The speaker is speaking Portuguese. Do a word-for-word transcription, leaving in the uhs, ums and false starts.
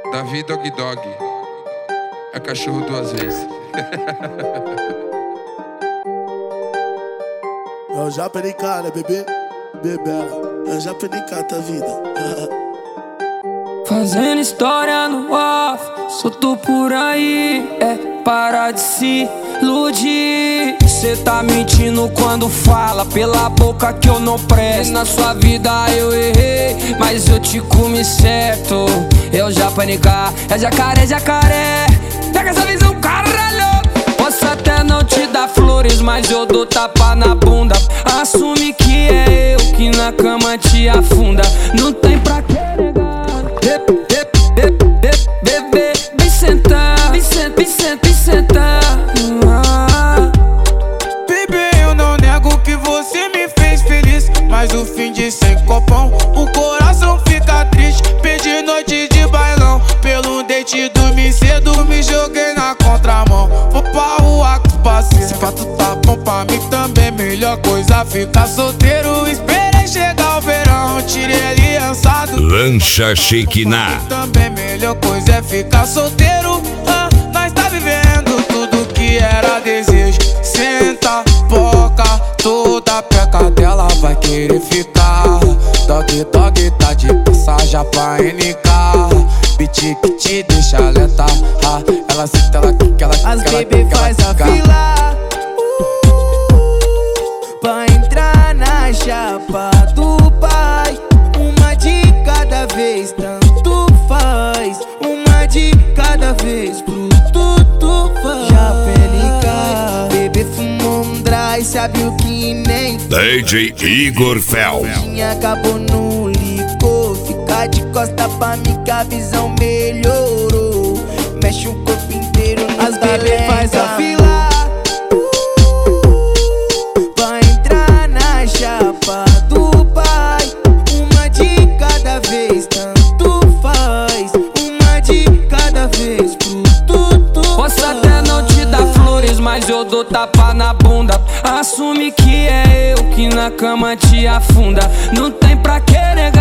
Davi Dog Dog é cachorro duas vezes. Eu já perdi cara, bebê, bebela. Eu já perdi cara, tá vida. Fazendo história no off, solto por aí, é parar de se iludir. Cê tá mentindo quando fala pela boca que eu não presto. Na sua vida eu errei, mas eu te comi certo. Eu já panicar, é jacaré, jacaré. Pega essa visão, caralho. Posso até não te dar flores, mas eu dou tapa na bunda. Assume que é eu que na cama te afunda. Não tem pra que negar. Bebê, vem sentar, vem sentar, vem sentar, vem sentar. Bebê, eu não nego que você me fez feliz, mas o fim de sem copão, o coração fica triste. Perdi noite de bailão, pelo date dormi cedo, me joguei na contramão. Vou pra rua com os parceiros, se pra tu tá bom pra mim também. Melhor coisa ficar solteiro, esperei chegar o verão, tirei aliançado. Lancha Shekinah. Também melhor coisa é ficar solteiro. Ah, nós tá vivendo tudo que era desejo. Senta, boca, toda peca dela vai querer ficar. Dog, dog, tá de passagem pra N K. Beat que te deixa lenta. Ah, ela senta, ela quica, ela quica. As baby faz a fila pra entrar na chapa do pai. Uma de cada vez, tanto faz. Uma de cada vez, pro tudo faz. Já pelica, bebê fumou um dry, sabe o que nem D J Igor Fel. Acabou no licor, fica de costa pra mim que a visão melhorou. Mexe o corpo inteiro, as bebê faz a fila pra entrar na chapa do pai. Uma de cada vez, tanto faz. Uma de cada vez, pro tudo. Posso até não te dar flores, mas eu dou tapa na bunda. Assume que é eu que na cama te afunda. Não tem pra que negar.